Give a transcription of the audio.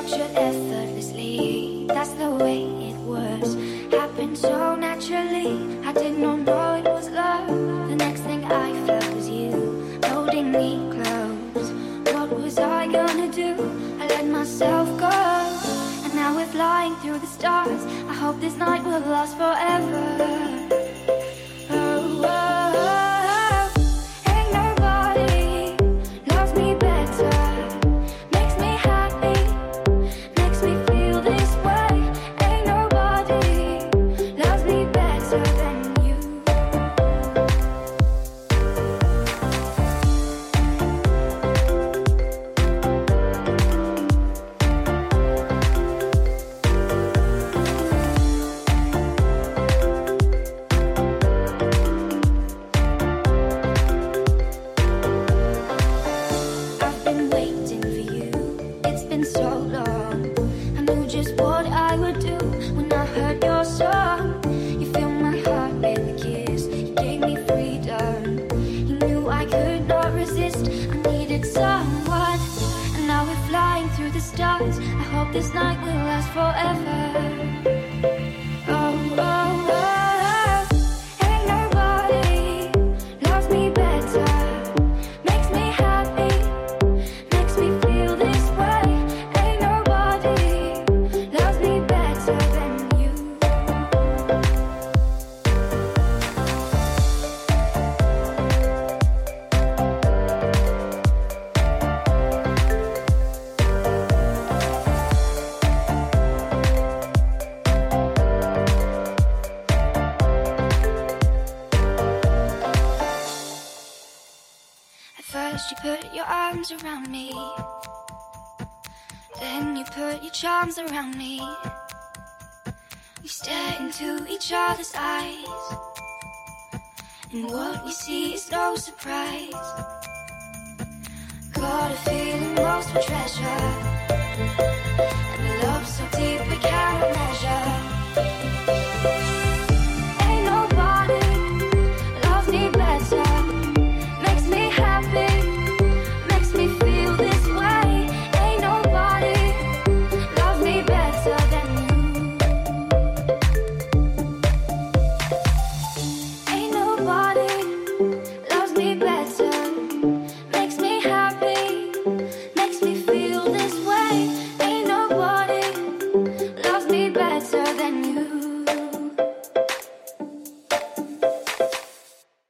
pictured effortlessly. That's the way it was. Happened so naturally. I did not know it was love. The next thing I felt was you holding me close. What was I gonna do? I let myself go, and now we're flying through the stars. I hope this night will last forever. This night will last forever. Oh, oh, oh. Ain't nobody loves me better. Makes me happy, makes me feel this way. Ain't nobody loves me better than you. First you put your arms around me, then you put your charms around me. We stare into each other's eyes, and what we see is no surprise. Got a feeling lost for treasure, and a love so deep we cannot measure.